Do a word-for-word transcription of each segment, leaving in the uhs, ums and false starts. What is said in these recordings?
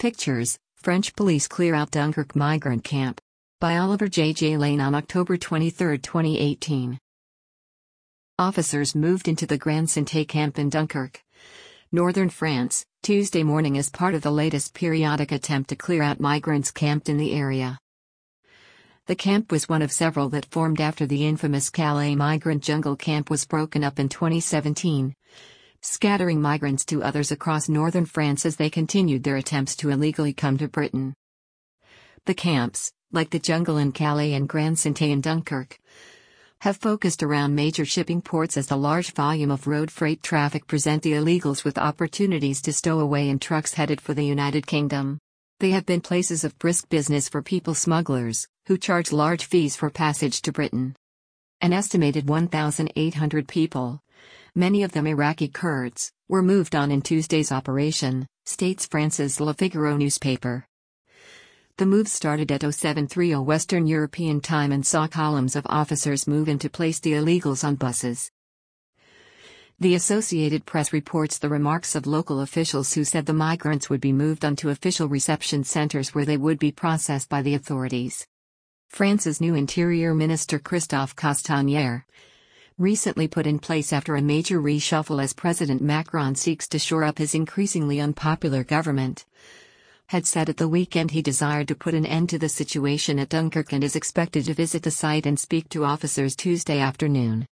Pictures, French police clear out Dunkirk migrant camp. By Oliver J. J. Lane on October twenty-third, twenty eighteen. Officers moved into the Grand Santé camp in Dunkirk, northern France, Tuesday morning as part of the latest periodic attempt to clear out migrants camped in the area. The camp was one of several that formed after the infamous Calais migrant jungle camp was broken up in twenty seventeen, scattering migrants to others across northern France as they continued their attempts to illegally come to Britain. The camps, like the jungle in Calais and Grand Santé in Dunkirk, have focused around major shipping ports as the large volume of road freight traffic present the illegals with opportunities to stow away in trucks headed for the United Kingdom. They have been places of brisk business for people smugglers, who charge large fees for passage to Britain. An estimated one thousand eight hundred people, many of them Iraqi Kurds, were moved on in Tuesday's operation, states France's Le Figaro newspaper. The move started at oh seven thirty Western European time and saw columns of officers move in to place the illegals on buses. The Associated Press reports the remarks of local officials who said the migrants would be moved onto official reception centers where they would be processed by the authorities. France's new Interior Minister Christophe Castaner, recently put in place after a major reshuffle as President Macron seeks to shore up his increasingly unpopular government, had said at the weekend he desired to put an end to the situation at Dunkirk and is expected to visit the site and speak to officers Tuesday afternoon.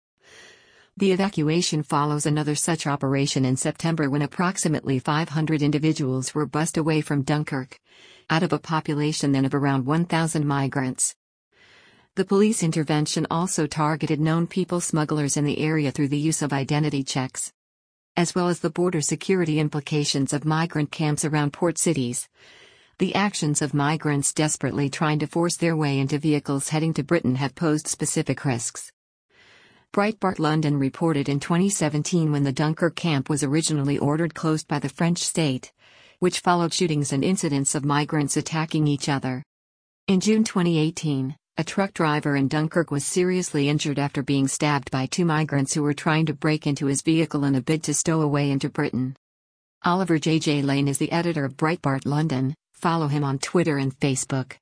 The evacuation follows another such operation in September when approximately five hundred individuals were bussed away from Dunkirk, out of a population then of around one thousand migrants. The police intervention also targeted known people smugglers in the area through the use of identity checks, as well as the border security implications of migrant camps around port cities. The actions of migrants desperately trying to force their way into vehicles heading to Britain have posed specific risks. Breitbart London reported in twenty seventeen when the Dunkirk camp was originally ordered closed by the French state, which followed shootings and incidents of migrants attacking each other. In June twenty eighteen, a truck driver in Dunkirk was seriously injured after being stabbed by two migrants who were trying to break into his vehicle in a bid to stow away into Britain. Oliver J. J. Lane is the editor of Breitbart London. Follow him on Twitter and Facebook.